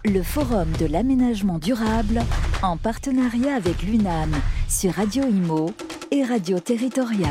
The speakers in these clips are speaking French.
Le Forum de l'aménagement durable en partenariat avec l'UNAM sur Radio Imo et Radio Territoria.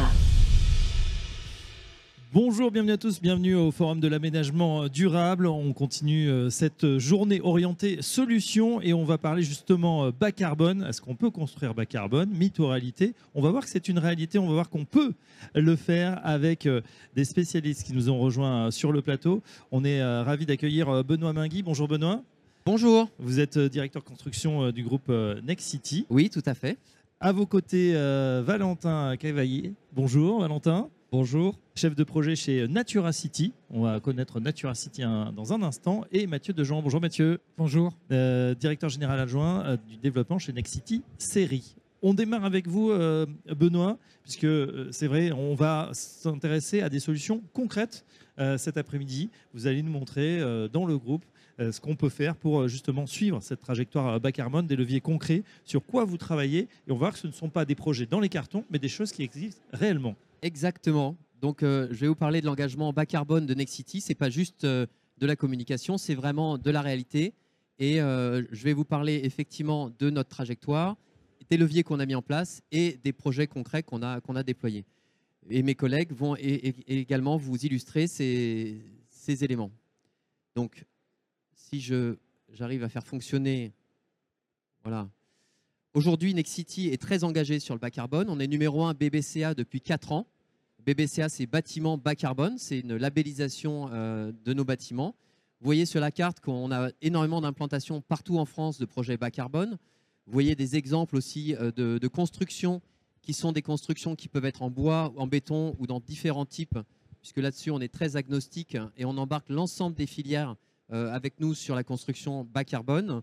Bonjour, bienvenue à tous, bienvenue au Forum de l'aménagement durable. On continue cette journée orientée solutions et on va parler justement bas carbone. Est-ce qu'on peut construire bas carbone? Mythe ou réalité? On va voir que c'est une réalité, on va voir qu'on peut le faire avec des spécialistes qui nous ont rejoints sur le plateau. On est ravis d'accueillir Benoît Mingui. Bonjour Benoît. Bonjour. Vous êtes directeur construction du groupe Nexity. Oui, tout à fait. À vos côtés, Valentin Cavaillé. Bonjour Valentin. Bonjour. Chef de projet chez Naturacity. On va connaître Naturacity dans un instant. Et Mathieu Dejean. Bonjour Mathieu. Bonjour. Directeur général adjoint du développement chez Nexity Série. On démarre avec vous, Benoît, puisque c'est vrai, on va s'intéresser à des solutions concrètes cet après-midi. Vous allez nous montrer dans le groupe ce qu'on peut faire pour justement suivre cette trajectoire bas carbone, des leviers concrets, sur quoi vous travaillez. Et on va voir que ce ne sont pas des projets dans les cartons, mais des choses qui existent réellement. Exactement. Donc, je vais vous parler de l'engagement bas carbone de Nexity. Ce n'est pas juste de la communication, c'est vraiment de la réalité. Et je vais vous parler effectivement de notre trajectoire, des leviers qu'on a mis en place et des projets concrets qu'on a déployés. Et mes collègues vont également vous illustrer ces éléments. Donc, si j'arrive à faire fonctionner, voilà. Aujourd'hui, Nexity est très engagé sur le bas carbone. On est numéro 1 BBCA depuis 4 ans. BBCA, c'est bâtiment bas carbone. C'est une labellisation de nos bâtiments. Vous voyez sur la carte qu'on a énormément d'implantations partout en France de projets bas carbone. Vous voyez des exemples aussi de constructions qui sont des constructions qui peuvent être en bois, en béton ou dans différents types, puisque là-dessus, on est très agnostique et on embarque l'ensemble des filières avec nous sur la construction bas carbone.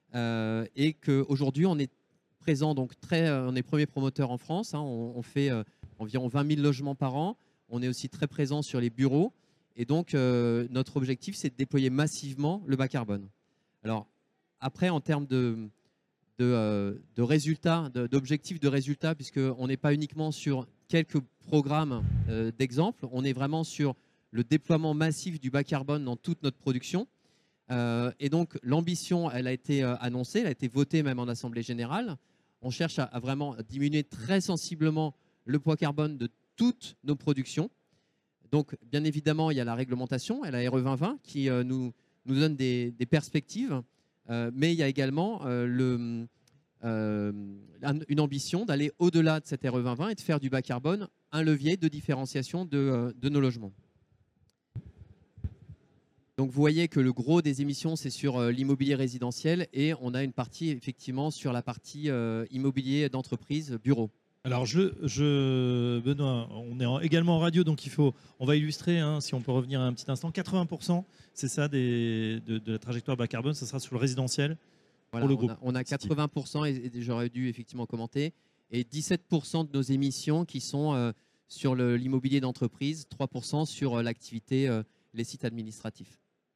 Et qu'aujourd'hui, on est présent, donc on est premier promoteur en France. Hein, on fait environ 20 000 logements par an. On est aussi très présent sur les bureaux. Et donc, notre objectif, c'est de déployer massivement le bas carbone. Alors, après, en termes de résultats, d'objectifs de résultats, puisqu'on n'est pas uniquement sur quelques programmes d'exemples, on est vraiment sur le déploiement massif du bas carbone dans toute notre production. Et donc, l'ambition, elle a été annoncée, elle a été votée même en Assemblée générale. On cherche à vraiment diminuer très sensiblement le poids carbone de toutes nos productions. Donc, bien évidemment, il y a la réglementation, la RE 2020, qui nous donne des perspectives. Mais il y a également une ambition d'aller au-delà de cette RE 2020 et de faire du bas carbone un levier de différenciation de nos logements. Donc vous voyez que le gros des émissions, c'est sur l'immobilier résidentiel et on a une partie effectivement sur la partie immobilier d'entreprise, bureau. Alors Benoît, on est également en radio, donc on va illustrer, hein, si on peut revenir un petit instant, 80%, c'est ça de la trajectoire bas carbone, ça sera sur le résidentiel. Voilà, pour le groupe. On a 80% et j'aurais dû effectivement commenter, et 17% de nos émissions qui sont sur l'immobilier d'entreprise, 3% sur l'activité, les sites administratifs.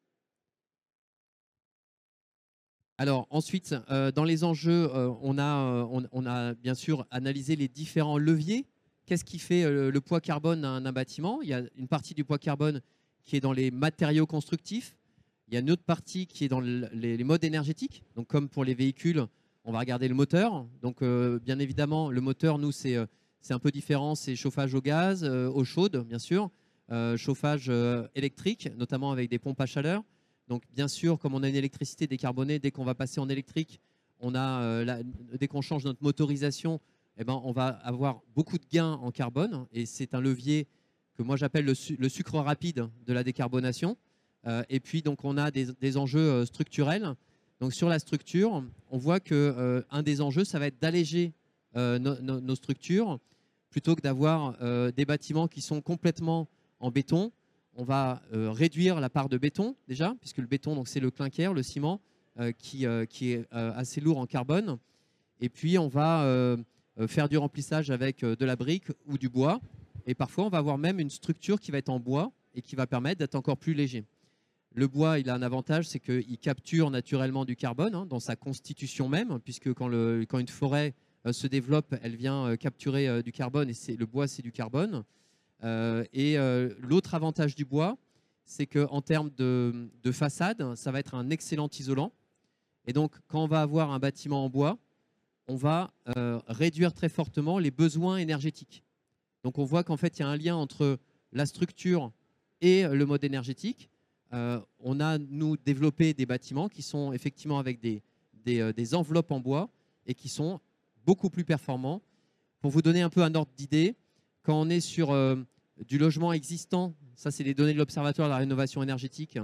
Alors ensuite, dans les enjeux, on a bien sûr analysé les différents leviers. Qu'est-ce qui fait le poids carbone d'un bâtiment? Il y a une partie du poids carbone qui est dans les matériaux constructifs. Il y a une autre partie qui est dans les modes énergétiques. Donc comme pour les véhicules, on va regarder le moteur. Donc bien évidemment, le moteur, nous, c'est un peu différent. C'est chauffage au gaz, eau chaude, bien sûr. Chauffage électrique, notamment avec des pompes à chaleur. Donc, bien sûr, comme on a une électricité décarbonée, dès qu'on va passer en électrique, dès qu'on change notre motorisation, eh ben, on va avoir beaucoup de gains en carbone. Et c'est un levier que moi, j'appelle le sucre rapide de la décarbonation. Et puis, donc, on a des enjeux structurels. Donc, sur la structure, on voit qu'un des enjeux, ça va être d'alléger nos structures plutôt que d'avoir des bâtiments qui sont complètement en béton. On va réduire la part de béton déjà, puisque le béton, c'est le clinker, le ciment, qui est assez lourd en carbone. Et puis, on va faire du remplissage avec de la brique ou du bois. Et parfois, on va avoir même une structure qui va être en bois et qui va permettre d'être encore plus léger. Le bois, il a un avantage, c'est qu'il capture naturellement du carbone dans sa constitution même, puisque quand une forêt se développe, elle vient capturer du carbone et le bois, c'est du carbone. L'autre avantage du bois, c'est qu'en termes de façade, ça va être un excellent isolant. Et donc, quand on va avoir un bâtiment en bois, on va réduire très fortement les besoins énergétiques. Donc, on voit qu'en fait, il y a un lien entre la structure et le mode énergétique. On a, nous, développé des bâtiments qui sont effectivement avec des enveloppes en bois et qui sont beaucoup plus performants. Pour vous donner un peu un ordre d'idée, quand on est sur du logement existant, ça c'est les données de l'Observatoire de la rénovation énergétique,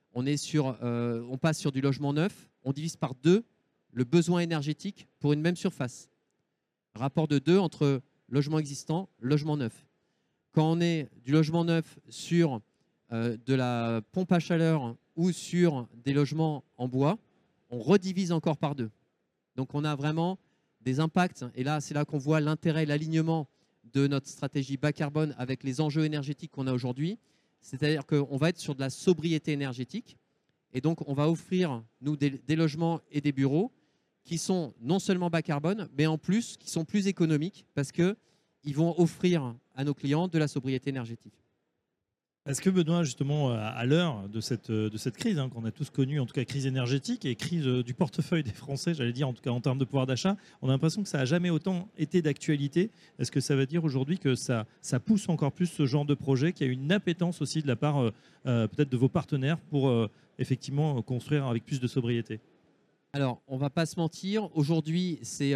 on passe sur du logement neuf, on divise par 2 le besoin énergétique pour une même surface. Rapport de 2 entre logement existant, logement neuf. Quand on est du logement neuf sur de la pompe à chaleur ou sur des logements en bois, on redivise encore par 2. Donc on a vraiment des impacts, et là c'est là qu'on voit l'intérêt, l'alignement de notre stratégie bas carbone avec les enjeux énergétiques qu'on a aujourd'hui. C'est-à-dire qu'on va être sur de la sobriété énergétique, et donc on va offrir, nous, des logements et des bureaux qui sont non seulement bas carbone, mais en plus qui sont plus économiques parce qu'ils vont offrir à nos clients de la sobriété énergétique. Est-ce que Benoît, justement, à l'heure de cette crise, qu'on a tous connue, en tout cas crise énergétique et crise du portefeuille des Français, j'allais dire, en tout cas en termes de pouvoir d'achat, on a l'impression que ça n'a jamais autant été d'actualité. Est-ce que ça veut dire aujourd'hui que ça pousse encore plus ce genre de projet, qu'il y a une appétence aussi de la part peut-être de vos partenaires pour effectivement construire avec plus de sobriété? Alors, on ne va pas se mentir, aujourd'hui, c'est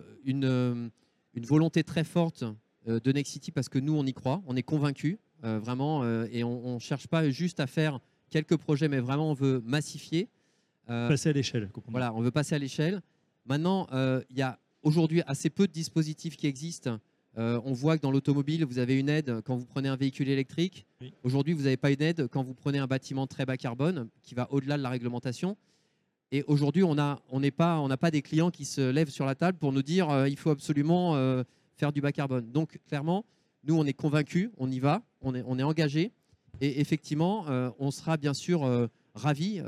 une volonté très forte de Nexity parce que nous, on y croit, on est convaincus. Vraiment, et on ne cherche pas juste à faire quelques projets, mais vraiment on veut massifier. Passer à l'échelle. Voilà, on veut passer à l'échelle. Maintenant, il y a aujourd'hui assez peu de dispositifs qui existent. On voit que dans l'automobile, vous avez une aide quand vous prenez un véhicule électrique. Oui. Aujourd'hui, vous n'avez pas une aide quand vous prenez un bâtiment très bas carbone qui va au-delà de la réglementation. Et aujourd'hui, on n'a pas des clients qui se lèvent sur la table pour nous dire il faut absolument faire du bas carbone. Donc, clairement, nous, on est convaincus, on y va, on est engagés. Et effectivement, on sera bien sûr ravis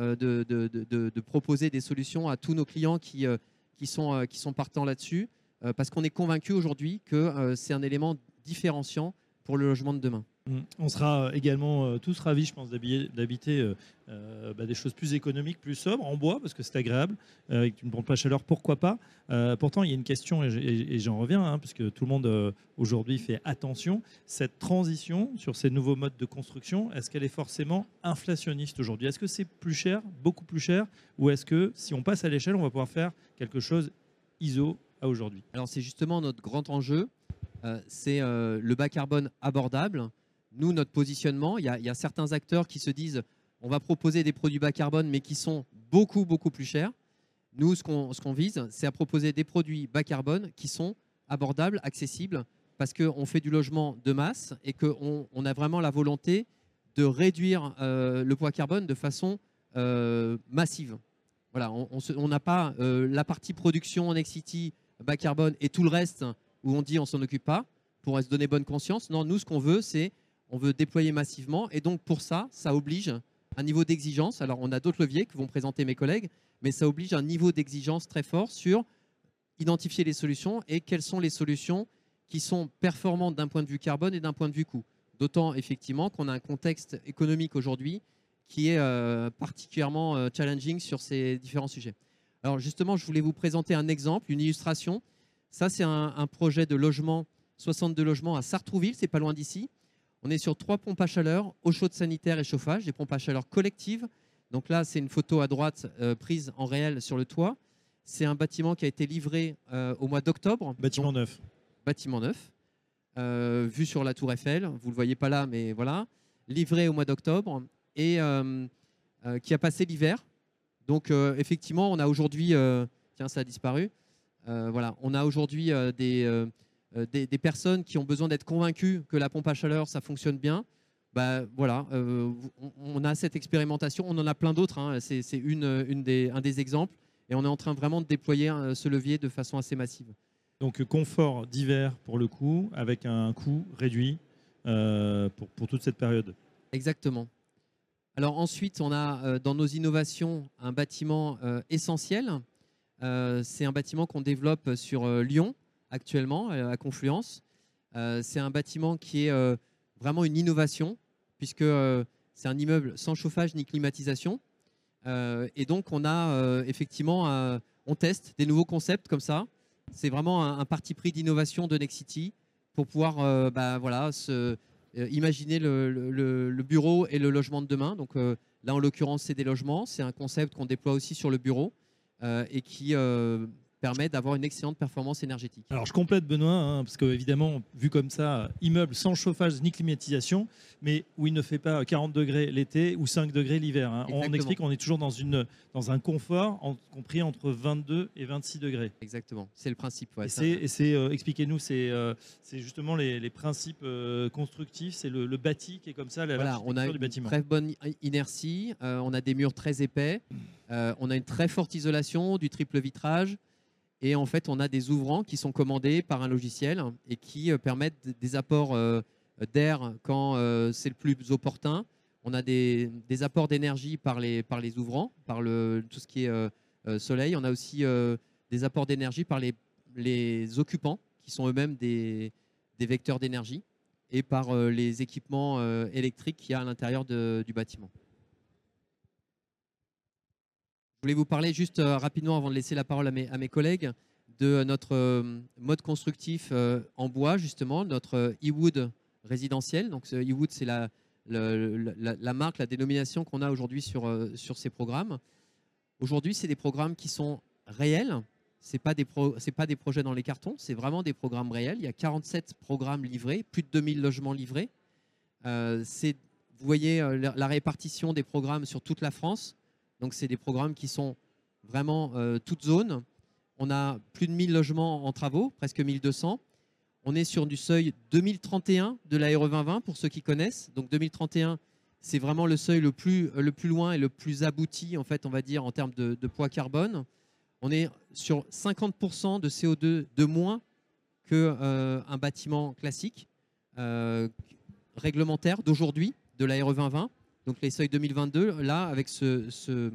de proposer des solutions à tous nos clients qui sont partants là-dessus, parce qu'on est convaincus aujourd'hui que c'est un élément différenciant pour le logement de demain. On sera également tous ravis, je pense, d'habiter des choses plus économiques, plus sobres, en bois, parce que c'est agréable, avec une pompe à chaleur, pourquoi pas. Pourtant, il y a une question, et j'en reviens, puisque tout le monde aujourd'hui fait attention, cette transition sur ces nouveaux modes de construction, est-ce qu'elle est forcément inflationniste aujourd'hui? Est-ce que c'est plus cher, beaucoup plus cher, ou est-ce que si on passe à l'échelle, on va pouvoir faire quelque chose ISO à aujourd'hui? Alors, c'est justement notre grand enjeu, c'est le bas carbone abordable. Nous, notre positionnement, il y a certains acteurs qui se disent on va proposer des produits bas carbone, mais qui sont beaucoup, beaucoup plus chers. Nous, ce qu'on vise, c'est à proposer des produits bas carbone qui sont abordables, accessibles, parce qu'on fait du logement de masse et qu'on a vraiment la volonté de réduire le poids carbone de façon massive. Voilà, on n'a pas la partie production Nexity bas carbone et tout le reste où on dit on s'en occupe pas pour se donner bonne conscience. Non, nous, ce qu'on veut, c'est on veut déployer massivement, et donc pour ça, ça oblige un niveau d'exigence. Alors, on a d'autres leviers que vont présenter mes collègues, mais ça oblige un niveau d'exigence très fort sur identifier les solutions et quelles sont les solutions qui sont performantes d'un point de vue carbone et d'un point de vue coût. D'autant effectivement qu'on a un contexte économique aujourd'hui qui est particulièrement challenging sur ces différents sujets. Alors justement, je voulais vous présenter un exemple, une illustration. Ça, c'est un projet de logement, 62 logements à Sartrouville, c'est pas loin d'ici. On est sur 3 pompes à chaleur, eau chaude sanitaire et chauffage, des pompes à chaleur collectives. Donc là, c'est une photo à droite prise en réel sur le toit. C'est un bâtiment qui a été livré au mois d'octobre. Bâtiment neuf. Bâtiment neuf, vu sur la tour Eiffel. Vous ne le voyez pas là, mais voilà. Livré au mois d'octobre et qui a passé l'hiver. Donc effectivement, on a aujourd'hui... tiens, ça a disparu. Voilà, on a aujourd'hui des personnes qui ont besoin d'être convaincues que la pompe à chaleur, ça fonctionne bien. Bah, voilà, on a cette expérimentation, on en a plein d'autres, c'est un des exemples, et on est en train vraiment de déployer ce levier de façon assez massive. Donc confort d'hiver pour le coup, avec un coût réduit pour toute cette période. Exactement. Alors ensuite, on a dans nos innovations un bâtiment essentiel. C'est un bâtiment qu'on développe sur Lyon actuellement, à Confluence. C'est un bâtiment qui est vraiment une innovation, puisque c'est un immeuble sans chauffage ni climatisation. Et donc, on a effectivement, on teste des nouveaux concepts comme ça. C'est vraiment un parti pris d'innovation de Nexity pour pouvoir voilà, imaginer le bureau et le logement de demain. Donc là, en l'occurrence, c'est des logements. C'est un concept qu'on déploie aussi sur le bureau et qui permet d'avoir une excellente performance énergétique. Alors je complète Benoît, hein, parce que évidemment, vu comme ça, immeuble sans chauffage ni climatisation, mais où il ne fait pas 40 degrés l'été ou 5 degrés l'hiver. Hein. On explique qu'on est toujours dans un confort compris entre 22 et 26 degrés. Exactement, c'est le principe. Ouais, expliquez-nous, c'est justement les principes constructifs, c'est le bâti qui est comme ça, voilà, on a du bâtiment. Très bonne inertie, on a des murs très épais, on a une très forte isolation, du triple vitrage. Et en fait, on a des ouvrants qui sont commandés par un logiciel et qui permettent des apports d'air quand c'est le plus opportun. On a des apports d'énergie par les ouvrants, par tout ce qui est soleil. On a aussi des apports d'énergie par les occupants, qui sont eux-mêmes des vecteurs d'énergie, et par les équipements électriques qu'il y a à l'intérieur du bâtiment. Je voulais vous parler juste rapidement, avant de laisser la parole à mes collègues, de notre mode constructif en bois, justement, notre e-wood résidentiel. Donc, ce e-wood, c'est la marque, la dénomination qu'on a aujourd'hui sur ces programmes. Aujourd'hui, c'est des programmes qui sont réels. Ce n'est pas des projets dans les cartons, c'est vraiment des programmes réels. Il y a 47 programmes livrés, plus de 2000 logements livrés. Vous voyez la répartition des programmes sur toute la France. Donc, c'est des programmes qui sont vraiment toutes zones. On a plus de 1000 logements en travaux, presque 1200. On est sur du seuil 2031 de la RE 2020, pour ceux qui connaissent. Donc, 2031, c'est vraiment le seuil le plus loin et le plus abouti, en fait, on va dire, en termes de poids carbone. On est sur 50% de CO2 de moins qu'un bâtiment classique, réglementaire d'aujourd'hui, de la RE 2020. Donc les seuils 2022, là, avec ces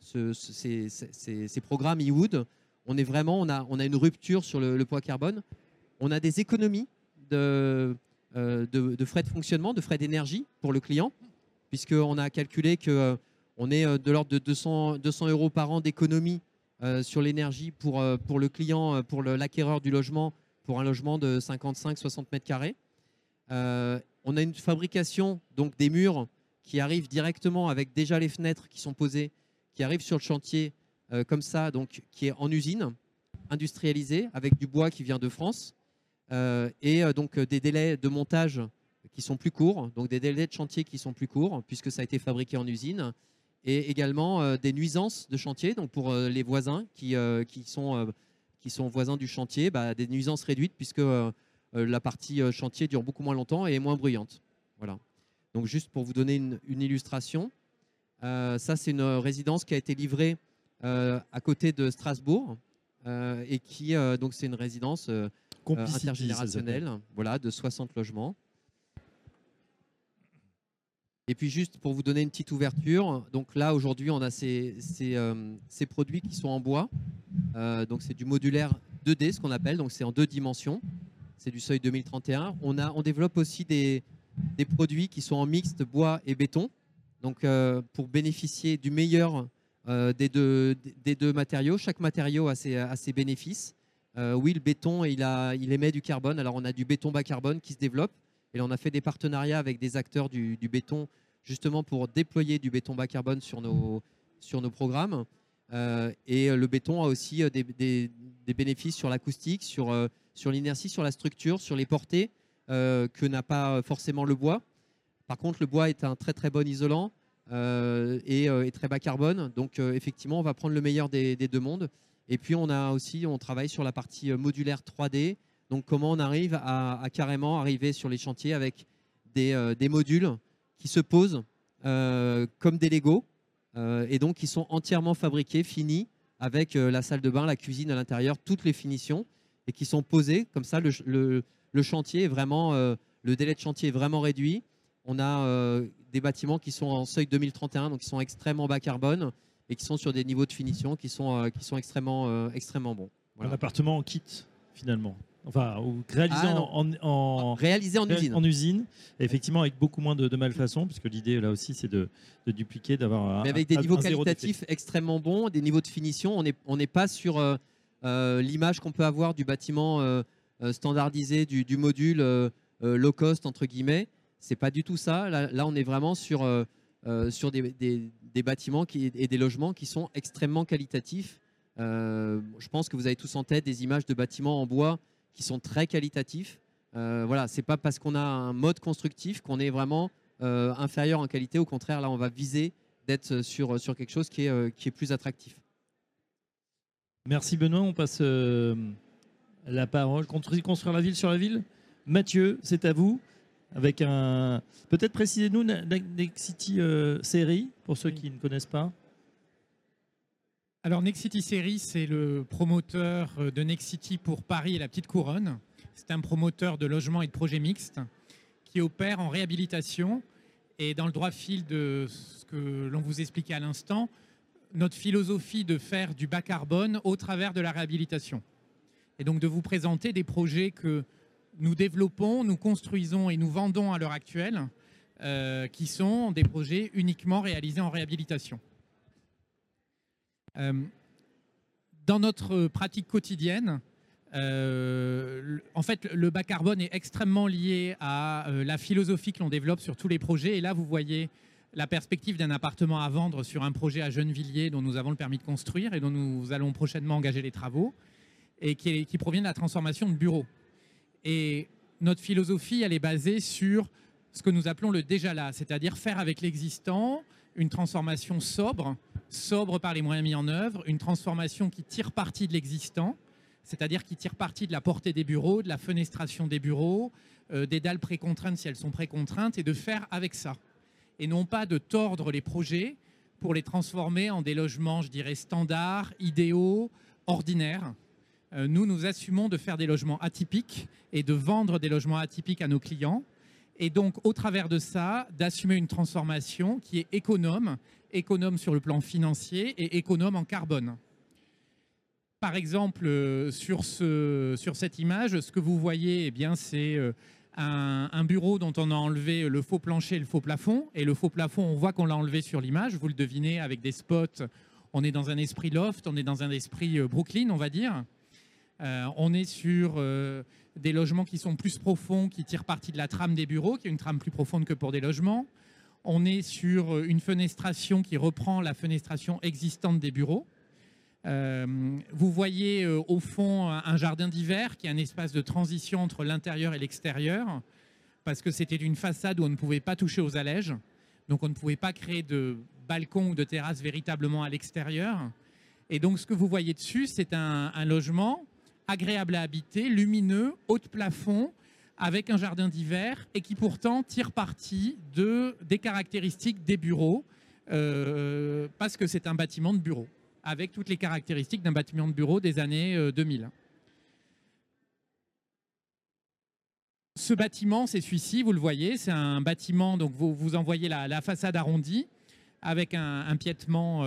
programmes e-wood, on a une rupture sur le poids carbone. On a des économies de frais de fonctionnement, de frais d'énergie pour le client, puisqu'on a calculé qu'on est de l'ordre de 200 € par an d'économie sur l'énergie pour le client, pour l'acquéreur du logement, pour un logement de 55-60 mètres carrés. On a une fabrication donc des murs qui arrivent directement avec déjà les fenêtres qui sont posées, qui arrivent sur le chantier comme ça, donc qui est en usine, industrialisée, avec du bois qui vient de France, et donc des délais de montage qui sont plus courts, donc des délais de chantier qui sont plus courts, puisque ça a été fabriqué en usine, et également des nuisances de chantier, donc pour les voisins qui sont voisins du chantier, des nuisances réduites, puisque la partie chantier dure beaucoup moins longtemps et est moins bruyante. Voilà. Donc juste pour vous donner une illustration, ça c'est une résidence qui a été livrée à côté de Strasbourg et qui donc c'est une résidence intergénérationnelle, voilà, de 60 logements. Et puis juste pour vous donner une petite ouverture, donc là aujourd'hui on a ces produits qui sont en bois, donc c'est du modulaire 2D ce qu'on appelle, donc c'est en 2 dimensions, c'est du seuil 2031. On développe aussi des produits qui sont en mixte bois et béton, donc pour bénéficier du meilleur des deux matériaux. Chaque matériau a ses bénéfices. Oui, le béton il émet du carbone, alors on a du béton bas carbone qui se développe. Et là, on a fait des partenariats avec des acteurs du béton, justement pour déployer du béton bas carbone sur nos programmes. Et le béton a aussi des bénéfices sur l'acoustique, sur l'inertie, sur la structure, sur les portées que n'a pas forcément le bois. Par contre, le bois est un très très bon isolant et très bas carbone. Donc effectivement, on va prendre le meilleur des deux mondes. Et puis on travaille sur la partie modulaire 3D. Donc comment on arrive à carrément arriver sur les chantiers avec des modules qui se posent comme des Lego et donc qui sont entièrement fabriqués, finis, avec la salle de bain, la cuisine à l'intérieur, toutes les finitions, et qui sont posés comme ça. Le chantier est vraiment, le délai de chantier est vraiment réduit. On a des bâtiments qui sont en seuil 2031, donc qui sont extrêmement bas carbone et qui sont sur des niveaux de finition qui sont extrêmement bons. Voilà. Un appartement en kit finalement. Enfin, ou réalisé réalisé en usine. En usine, effectivement, avec beaucoup moins de malfaçons, puisque l'idée là aussi, c'est de dupliquer, d'avoir Mais avec des niveaux zéro qualitatifs extrêmement bons, des niveaux de finition. On n'est pas sur l'image qu'on peut avoir du bâtiment standardisé, du module low cost, entre guillemets. C'est pas du tout ça. Là, on est vraiment sur des bâtiments et des logements qui sont extrêmement qualitatifs. Je pense que vous avez tous en tête des images de bâtiments en bois qui sont très qualitatifs. Voilà, c'est pas parce qu'on a un mode constructif qu'on est vraiment inférieur en qualité. Au contraire, là, on va viser d'être sur quelque chose qui est plus attractif. Merci Benoît. On passe la parole. Construire la ville sur la ville. Mathieu, c'est à vous. Avec peut-être précisez-nous Nexity Série pour ceux qui ne connaissent pas. Alors Nexity Série, c'est le promoteur de Nexity pour Paris et la Petite Couronne. C'est un promoteur de logements et de projets mixtes qui opère en réhabilitation. Et dans le droit fil de ce que l'on vous expliquait à l'instant, notre philosophie de faire du bas carbone au travers de la réhabilitation. Et donc de vous présenter des projets que nous développons, nous construisons et nous vendons à l'heure actuelle, qui sont des projets uniquement réalisés en réhabilitation. Dans notre pratique quotidienne, en fait, le bas carbone est extrêmement lié à la philosophie que l'on développe sur tous les projets. Et là, vous voyez la perspective d'un appartement à vendre sur un projet à Gennevilliers dont nous avons le permis de construire et dont nous allons prochainement engager les travaux et qui provient de la transformation de bureaux. Et notre philosophie, elle est basée sur ce que nous appelons le déjà là, c'est-à-dire faire avec l'existant une transformation sobre par les moyens mis en œuvre, une transformation qui tire parti de l'existant, c'est-à-dire qui tire parti de la portée des bureaux, de la fenestration des bureaux, des dalles précontraintes si elles sont précontraintes, et de faire avec ça. Et non pas de tordre les projets pour les transformer en des logements, je dirais, standards, idéaux, ordinaires. Nous assumons de faire des logements atypiques et de vendre des logements atypiques à nos clients. Et donc, au travers de ça, d'assumer une transformation qui est économe sur le plan financier et économe en carbone. Par exemple, sur cette image, ce que vous voyez, eh bien, c'est un bureau dont on a enlevé le faux plancher et le faux plafond. Et le faux plafond, on voit qu'on l'a enlevé sur l'image. Vous le devinez avec des spots. On est dans un esprit loft, on est dans un esprit Brooklyn, on va dire. On est sur des logements qui sont plus profonds, qui tirent parti de la trame des bureaux, qui est une trame plus profonde que pour des logements. On est sur une fenestration qui reprend la fenestration existante des bureaux. Vous voyez au fond un jardin d'hiver qui est un espace de transition entre l'intérieur et l'extérieur, parce que c'était une façade où on ne pouvait pas toucher aux allèges, donc on ne pouvait pas créer de balcon ou de terrasse véritablement à l'extérieur. Et donc ce que vous voyez dessus, c'est un logement agréable à habiter, lumineux, haut de plafond, avec un jardin d'hiver et qui pourtant tire parti des caractéristiques des bureaux, parce que c'est un bâtiment de bureau, avec toutes les caractéristiques d'un bâtiment de bureau des années 2000. Ce bâtiment, c'est celui-ci, vous le voyez, c'est un bâtiment, donc vous en voyez la façade arrondie, avec un piétement.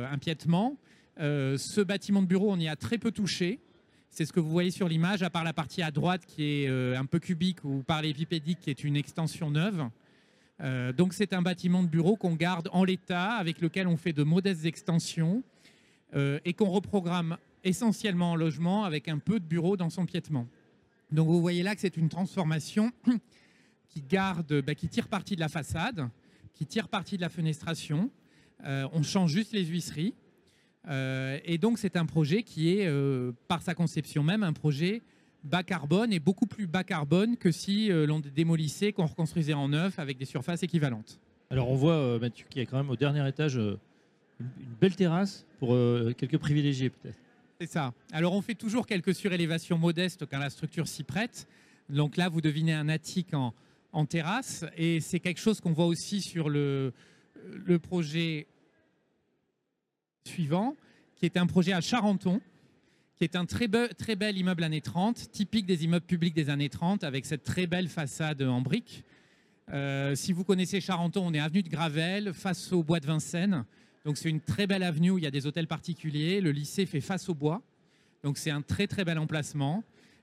Ce bâtiment de bureau, on y a très peu touché. C'est ce que vous voyez sur l'image, à part la partie à droite qui est un peu cubique ou parallélépipédique qui est une extension neuve. Donc c'est un bâtiment de bureau qu'on garde en l'état, avec lequel on fait de modestes extensions et qu'on reprogramme essentiellement en logement avec un peu de bureau dans son piétement. Donc vous voyez là que c'est une transformation qui tire parti de la façade, qui tire parti de la fenestration. On change juste les huisseries. Et donc c'est un projet qui est, par sa conception même, un projet bas carbone et beaucoup plus bas carbone que si l'on démolissait, qu'on reconstruisait en neuf avec des surfaces équivalentes. Alors on voit, Mathieu, qu'il y a quand même au dernier étage une belle terrasse pour quelques privilégiés peut-être. C'est ça. Alors on fait toujours quelques surélévations modestes quand la structure s'y prête. Donc là, vous devinez un attique en terrasse. Et c'est quelque chose qu'on voit aussi sur le projet suivant, qui est un projet à Charenton, qui est un très bel immeuble années 30, typique des immeubles publics des années 30, avec cette très belle façade en briques. Si vous connaissez Charenton, on est avenue de Gravelle, face au bois de Vincennes. Donc c'est une très belle avenue où il y a des hôtels particuliers. Le lycée fait face au bois. Donc c'est un très bel emplacement.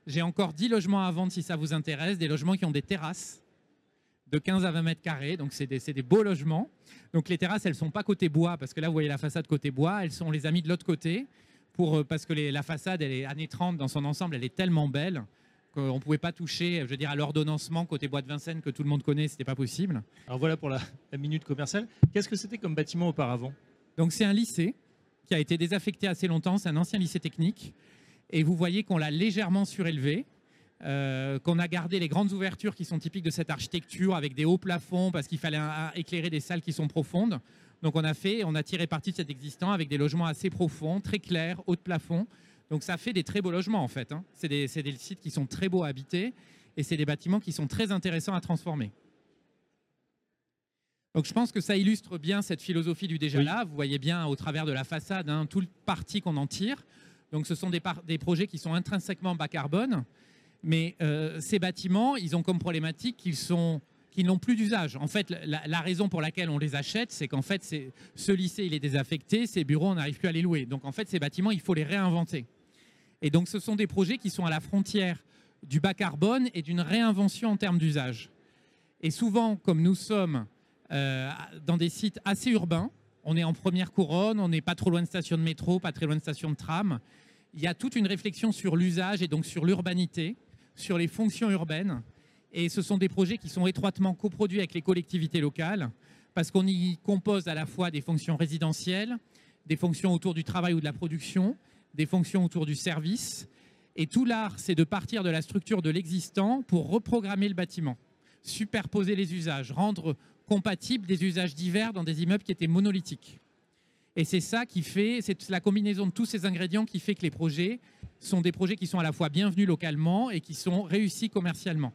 J'ai encore 10 logements à vendre si ça vous intéresse, des logements qui ont des terrasses de 15 à 20 mètres carrés, donc c'est des beaux logements. Donc les terrasses, elles ne sont pas côté bois, parce que là, vous voyez la façade côté bois, on les a mis de l'autre côté, parce que la façade, elle est années 30 dans son ensemble, elle est tellement belle qu'on ne pouvait pas toucher, je veux dire, à l'ordonnancement côté bois de Vincennes que tout le monde connaît, ce n'était pas possible. Alors voilà pour la minute commerciale. Qu'est-ce que c'était comme bâtiment auparavant? Donc c'est un lycée qui a été désaffecté assez longtemps, c'est un ancien lycée technique, et vous voyez qu'on l'a légèrement surélevé, qu'on a gardé les grandes ouvertures qui sont typiques de cette architecture avec des hauts plafonds parce qu'il fallait éclairer des salles qui sont profondes. Donc on a tiré parti de cet existant avec des logements assez profonds, très clairs, hauts de plafond. Donc ça fait des très beaux logements en fait. Hein. C'est des sites qui sont très beaux à habiter et c'est des bâtiments qui sont très intéressants à transformer. Donc je pense que ça illustre bien cette philosophie du déjà là. Vous voyez bien au travers de la façade tout le parti qu'on en tire. Donc ce sont des projets qui sont intrinsèquement bas carbone. Mais ces bâtiments, ils ont comme problématique qu'ils n'ont plus d'usage. En fait, la raison pour laquelle on les achète, c'est qu'en fait, ce lycée, il est désaffecté, ces bureaux, on n'arrive plus à les louer. Donc en fait, ces bâtiments, il faut les réinventer. Et donc ce sont des projets qui sont à la frontière du bas carbone et d'une réinvention en termes d'usage. Et souvent, comme nous sommes dans des sites assez urbains, on est en première couronne, on n'est pas trop loin de stations de métro, pas très loin de stations de tram, il y a toute une réflexion sur l'usage et donc sur l'urbanité, sur les fonctions urbaines. Et ce sont des projets qui sont étroitement coproduits avec les collectivités locales parce qu'on y compose à la fois des fonctions résidentielles, des fonctions autour du travail ou de la production, des fonctions autour du service. Et tout l'art, c'est de partir de la structure de l'existant pour reprogrammer le bâtiment, superposer les usages, rendre compatibles des usages divers dans des immeubles qui étaient monolithiques. Et c'est ça qui fait, c'est la combinaison de tous ces ingrédients qui fait que les projets sont des projets qui sont à la fois bienvenus localement et qui sont réussis commercialement.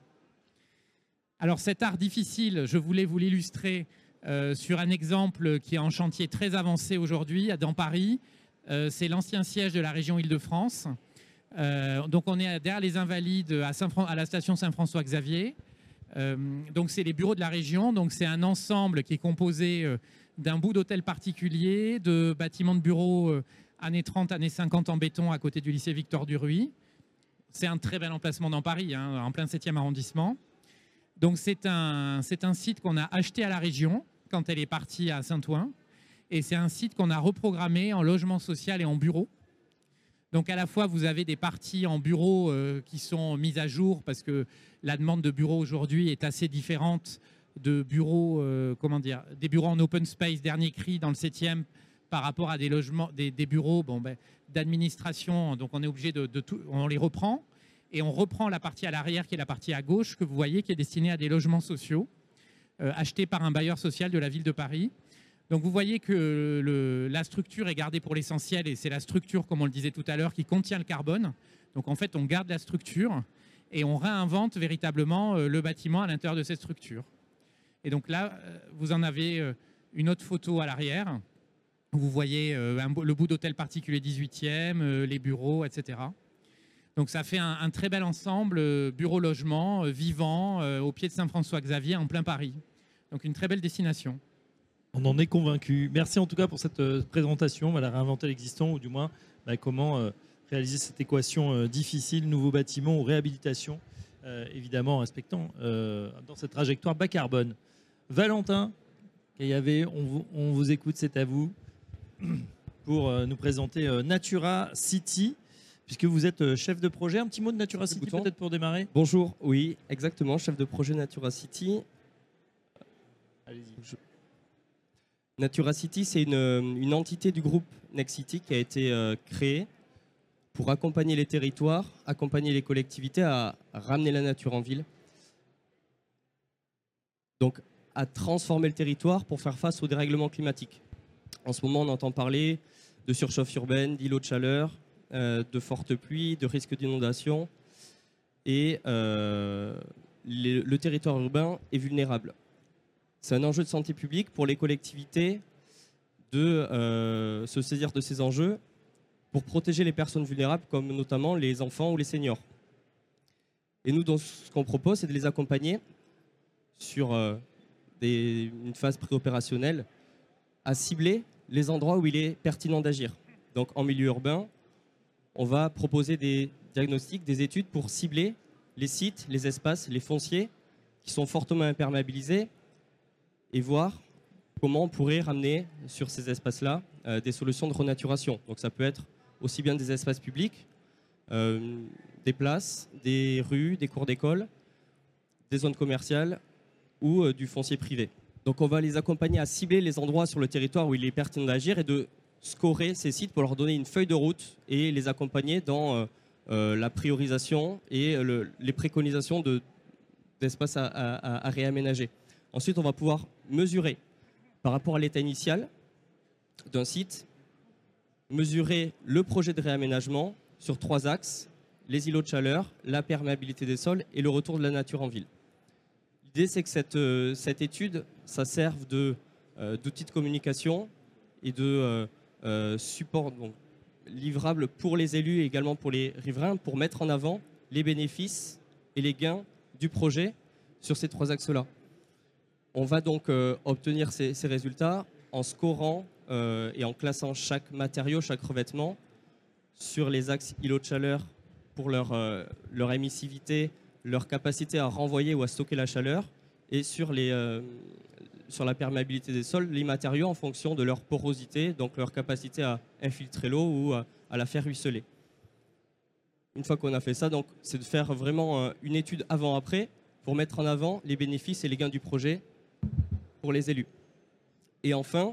Alors cet art difficile, je voulais vous l'illustrer sur un exemple qui est en chantier très avancé aujourd'hui, dans Paris. C'est l'ancien siège de la région Île-de-France. Donc on est derrière les Invalides à la station Saint-François-Xavier. Donc c'est les bureaux de la région. Donc c'est un ensemble qui est composé d'un bout d'hôtel particulier, de bâtiments de bureaux années 30, années 50 en béton à côté du lycée Victor Duruy. C'est un très bel emplacement dans Paris, hein, en plein 7e arrondissement. Donc c'est un site qu'on a acheté à la région quand elle est partie à Saint-Ouen. Et c'est un site qu'on a reprogrammé en logement social et en bureau. Donc à la fois, vous avez des parties en bureau qui sont mises à jour parce que la demande de bureaux aujourd'hui est assez différente de bureaux, des bureaux en open space, dernier cri dans le 7e par rapport à des logements, des bureaux d'administration. Donc on est obligé de tout, on les reprend et on reprend la partie à l'arrière qui est la partie à gauche que vous voyez qui est destinée à des logements sociaux achetés par un bailleur social de la ville de Paris. Donc vous voyez que la structure est gardée pour l'essentiel et c'est la structure, comme on le disait tout à l'heure, qui contient le carbone. Donc en fait, on garde la structure et on réinvente véritablement le bâtiment à l'intérieur de cette structure. Et donc là, vous en avez une autre photo à l'arrière. Vous voyez le bout d'hôtel particulier 18e, les bureaux, etc. Donc ça fait un très bel ensemble, bureau-logement, vivant, au pied de Saint-François-Xavier, en plein Paris. Donc une très belle destination. On en est convaincu. Merci en tout cas pour cette présentation. Voilà, réinventer l'existant ou du moins comment réaliser cette équation difficile, nouveau bâtiment ou réhabilitation, évidemment en respectant dans cette trajectoire bas carbone. Valentin Caillavet, on vous écoute, c'est à vous pour nous présenter Natura City, puisque vous êtes chef de projet. Un petit mot de Natura City peut-être pour démarrer. Bonjour, oui, exactement, chef de projet Natura City. Allez-y. Natura City, c'est une entité du groupe Nexity qui a été créée pour accompagner les territoires, accompagner les collectivités à ramener la nature en ville. Donc, à transformer le territoire pour faire face au dérèglement climatique. En ce moment, on entend parler de surchauffe urbaine, d'îlots de chaleur, de fortes pluies, de risques d'inondation. Et le territoire urbain est vulnérable. C'est un enjeu de santé publique pour les collectivités de se saisir de ces enjeux pour protéger les personnes vulnérables, comme notamment les enfants ou les seniors. Et nous, donc, ce qu'on propose, c'est de les accompagner sur une phase préopérationnelle à cibler les endroits où il est pertinent d'agir. Donc en milieu urbain, on va proposer des diagnostics, des études pour cibler les sites, les espaces, les fonciers qui sont fortement imperméabilisés et voir comment on pourrait ramener sur ces espaces-là des solutions de renaturation. Donc ça peut être aussi bien des espaces publics, des places, des rues, des cours d'école, des zones commerciales ou du foncier privé. Donc on va les accompagner à cibler les endroits sur le territoire où il est pertinent d'agir et de scorer ces sites pour leur donner une feuille de route et les accompagner dans la priorisation et les préconisations d'espaces à réaménager. Ensuite, on va pouvoir mesurer par rapport à l'état initial d'un site, mesurer le projet de réaménagement sur 3 axes, les îlots de chaleur, la perméabilité des sols et le retour de la nature en ville. L'idée, c'est que cette étude, ça serve d'outil de communication et de support donc, livrable pour les élus et également pour les riverains pour mettre en avant les bénéfices et les gains du projet sur ces 3 axes-là. On va donc obtenir ces résultats en scorant et en classant chaque matériau, chaque revêtement sur les axes îlots de chaleur pour leur émissivité, leur capacité à renvoyer ou à stocker la chaleur, et sur la perméabilité des sols, les matériaux en fonction de leur porosité, donc leur capacité à infiltrer l'eau ou à la faire ruisseler. Une fois qu'on a fait ça, donc, c'est de faire vraiment une étude avant-après pour mettre en avant les bénéfices et les gains du projet pour les élus. Et enfin,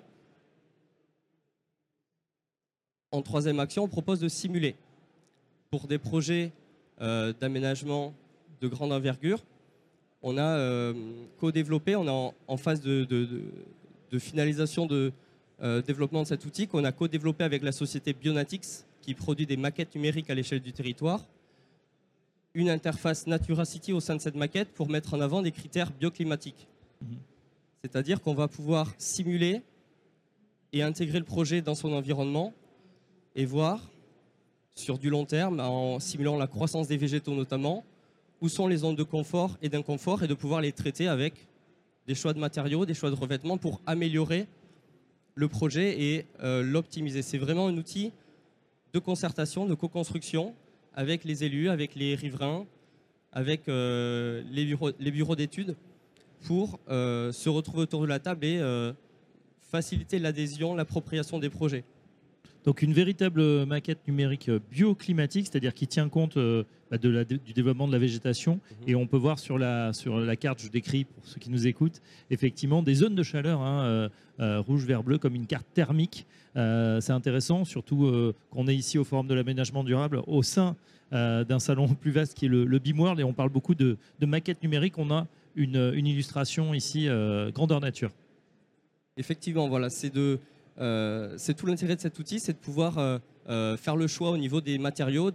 en 3e action, on propose de simuler pour des projets d'aménagement de grande envergure. On a co-développé, on est en phase de finalisation de développement de cet outil qu'on a co-développé avec la société Bionatics qui produit des maquettes numériques à l'échelle du territoire. Une interface Natura City au sein de cette maquette pour mettre en avant des critères bioclimatiques. C'est-à-dire qu'on va pouvoir simuler et intégrer le projet dans son environnement et voir sur du long terme, en simulant la croissance des végétaux notamment, où sont les zones de confort et d'inconfort et de pouvoir les traiter avec des choix de matériaux, des choix de revêtements pour améliorer le projet et l'optimiser. C'est vraiment un outil de concertation, de co-construction avec les élus, avec les riverains, avec les bureaux d'études pour se retrouver autour de la table et faciliter l'adhésion, l'appropriation des projets. Donc une véritable maquette numérique bioclimatique, c'est-à-dire qui tient compte du développement de la végétation. Et on peut voir sur la carte, je décris pour ceux qui nous écoutent, effectivement des zones de chaleur, rouge, vert, bleu, comme une carte thermique. C'est intéressant, surtout qu'on est ici au Forum de l'aménagement durable, au sein d'un salon plus vaste qui est le BIM World, et on parle beaucoup de maquettes numériques. On a une illustration ici, grandeur nature. Effectivement, voilà, c'est tout l'intérêt de cet outil, c'est de pouvoir faire le choix au niveau des matériaux,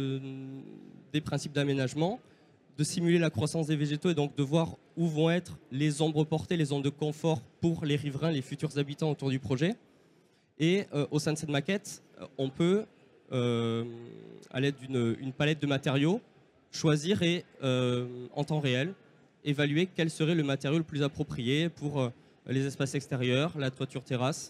des principes d'aménagement, de simuler la croissance des végétaux et donc de voir où vont être les ombres portées, les zones de confort pour les riverains, les futurs habitants autour du projet. Et au sein de cette maquette, on peut, à l'aide d'une palette de matériaux, choisir et en temps réel, évaluer quel serait le matériau le plus approprié pour les espaces extérieurs, la toiture terrasse,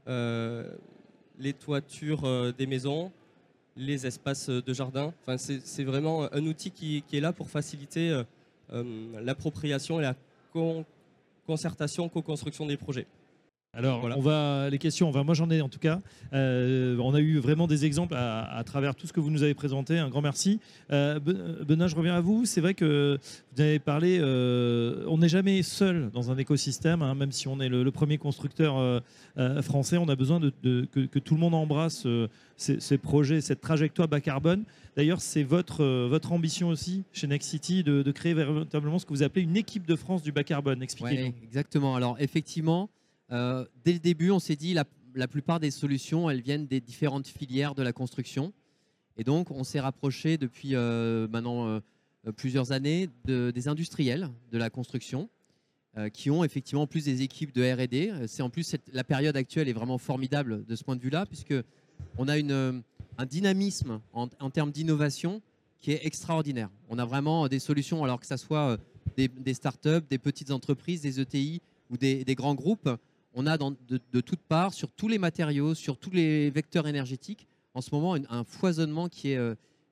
les toitures des maisons, les espaces de jardin. Enfin, c'est vraiment un outil qui est là pour faciliter l'appropriation et la concertation, co-construction des projets. Alors, voilà. Les questions, moi j'en ai en tout cas. On a eu vraiment des exemples à travers tout ce que vous nous avez présenté. Un grand merci. Benoît, je reviens à vous. C'est vrai que vous avez parlé, on n'est jamais seul dans un écosystème, même si on est le premier constructeur français. On a besoin que tout le monde embrasse ces projets, cette trajectoire bas carbone. D'ailleurs, c'est votre ambition aussi chez Nexity de créer véritablement ce que vous appelez une équipe de France du bas carbone. Expliquez-nous. Ouais, exactement. Alors, effectivement, dès le début, on s'est dit la plupart des solutions, elles viennent des différentes filières de la construction. Et donc, on s'est rapproché depuis maintenant plusieurs années des industriels de la construction qui ont effectivement plus des équipes de R&D. C'est en plus, la période actuelle est vraiment formidable de ce point de vue-là, puisqu'on a un dynamisme en termes d'innovation qui est extraordinaire. On a vraiment des solutions, alors que ce soit des startups, des petites entreprises, des ETI ou des grands groupes. On a de toutes parts, sur tous les matériaux, sur tous les vecteurs énergétiques, en ce moment, un foisonnement qui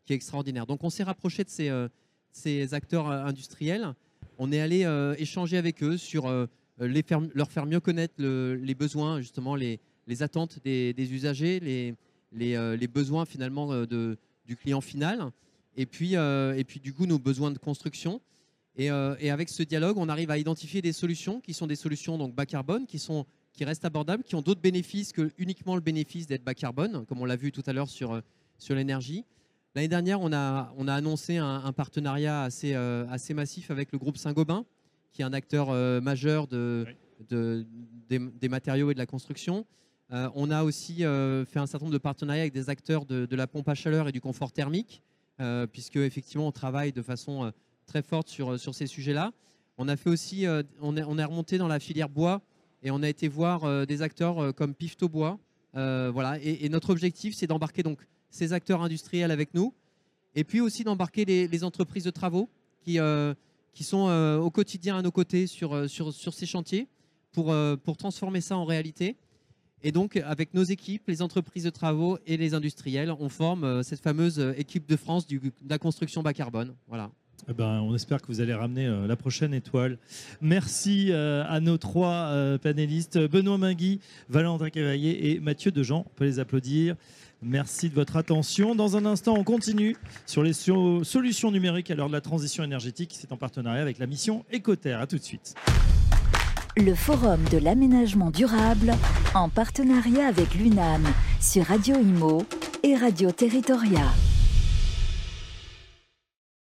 qui est extraordinaire. Donc on s'est rapproché de ces acteurs industriels. On est allé échanger avec eux sur leur faire mieux connaître les besoins, justement les attentes des usagers, les besoins finalement du client final, et puis du coup nos besoins de construction. Et avec ce dialogue, on arrive à identifier des solutions qui sont des solutions donc bas carbone, qui restent abordables, qui ont d'autres bénéfices que uniquement le bénéfice d'être bas carbone, comme on l'a vu tout à l'heure sur l'énergie. L'année dernière, on a annoncé un partenariat assez massif avec le groupe Saint-Gobain, qui est un acteur majeur des matériaux et de la construction. On a aussi fait un certain nombre de partenariats avec des acteurs de la pompe à chaleur et du confort thermique, puisque effectivement on travaille de façon très forte sur ces sujets-là. On a fait aussi, on est remonté dans la filière bois et on a été voir des acteurs comme Pifto Bois. Voilà. Et notre objectif, c'est d'embarquer donc ces acteurs industriels avec nous, et puis aussi d'embarquer les entreprises de travaux qui sont au quotidien à nos côtés sur ces chantiers pour transformer ça en réalité. Et donc, avec nos équipes, les entreprises de travaux et les industriels, on forme cette fameuse équipe de France de la construction bas carbone. Voilà. Eh ben, on espère que vous allez ramener la prochaine étoile. Merci à nos 3 panélistes, Benoît Mainguy, Valentin Cavalier et Mathieu Dejean. On peut les applaudir. Merci de votre attention. Dans un instant, on continue sur les solutions numériques à l'heure de la transition énergétique. C'est en partenariat avec la mission Écoterre. À tout de suite. Le Forum de l'aménagement durable en partenariat avec l'UNAM sur Radio Imo et Radio Territoria.